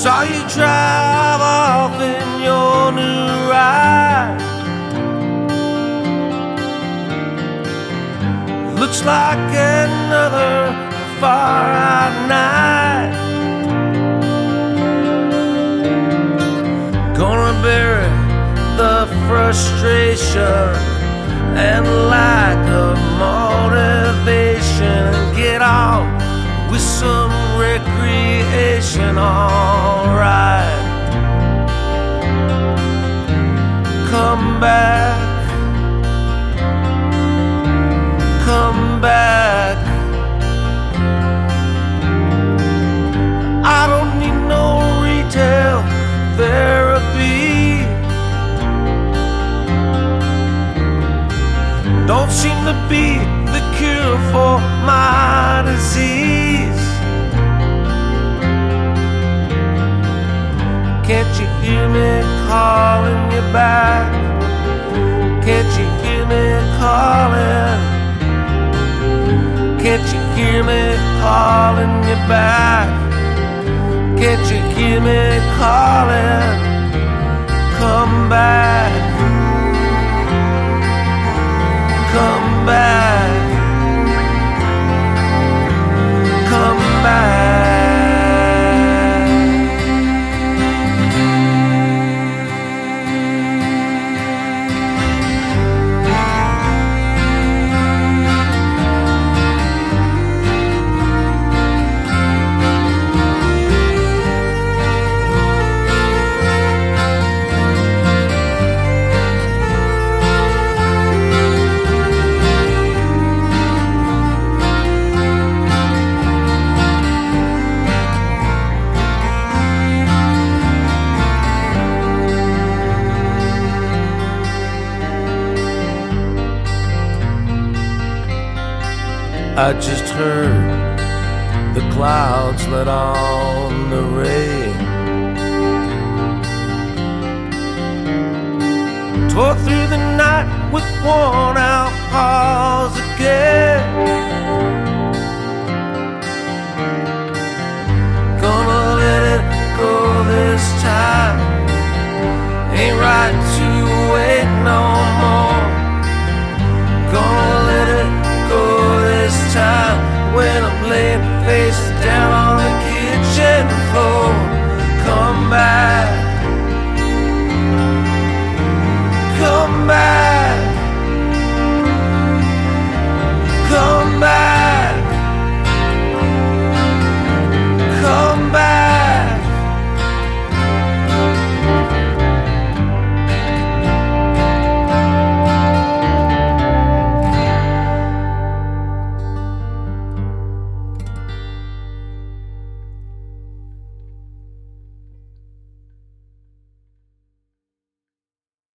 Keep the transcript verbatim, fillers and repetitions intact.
Saw you drive off in your new ride. Looks like another far-out night. Gonna bury the frustration and lack of motivation and get on with some recreation, alright. Come back, come back. I don't need no retail therapy. Don't seem to be the cure for my disease. Can't you hear me calling you back? Can't you hear me calling? Can't you hear me calling you back? Can't you hear me calling? Come back, come back, come back. I just heard the clouds let on the rain. Tore through the night with worn out calls again. Gonna let it go this time. Ain't right to wait no more. Gonna let it go this time when I'm laying face down on the kitchen floor.